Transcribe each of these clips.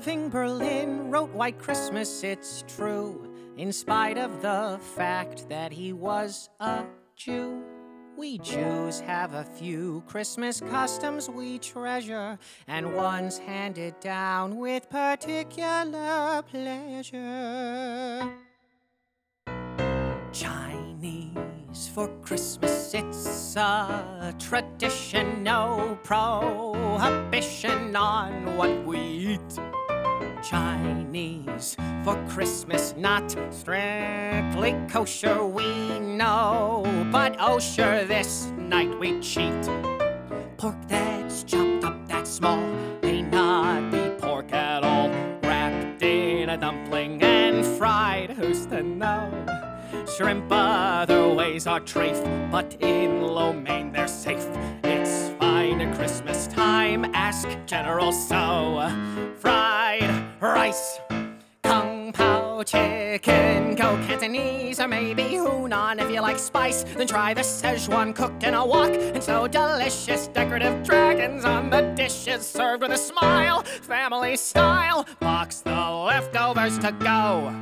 Irving Berlin wrote White Christmas, it's true, in spite of the fact that he was a Jew. We Jews have a few Christmas customs we treasure, and one's handed down with particular pleasure. Chinese for Christmas, it's a tradition, no prohibition on what we eat. Chinese for Christmas, not strictly kosher, we know, but oh sure, this night we cheat. Pork that's chopped up that small may not be pork at all, wrapped in a dumpling and fried, who's to know? Shrimp other ways are treif, but in lo mein they're safe. It's fine at Christmas time, ask General So. Fried rice, kung pao chicken, go Cantonese, or maybe Hunan. If you like spice, then try the Szechuan cooked in a wok. And so delicious, decorative dragons on the dishes, served with a smile, family style. Box the leftovers to go.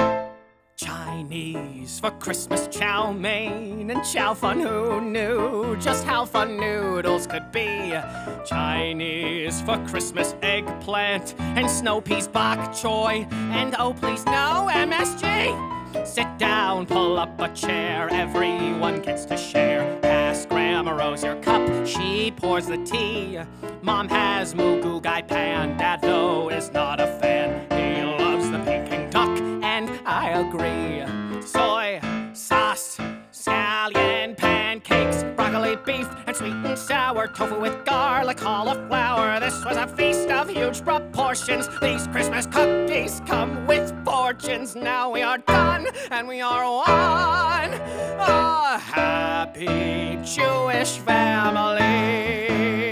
Chinese for Christmas, chow mein and chow fun. Who knew just how fun noodles could be? Chinese for Christmas, eggplant and snow peas, bok choy, and oh please no MSG. Sit down, pull up a chair, everyone gets to share. Pass Grandma Rose your cup, she pours the tea. Mom has moo goo gai pan, Dad though is not a fan. He loves the Peking duck, and I agree. Soy sauce, scallion pancakes, broccoli beef, and sweet and sour tofu with garlic cauliflower. This was a feast of huge proportions. These Christmas cookies come with fortunes. Now we are done, and we are one. A happy Jewish family.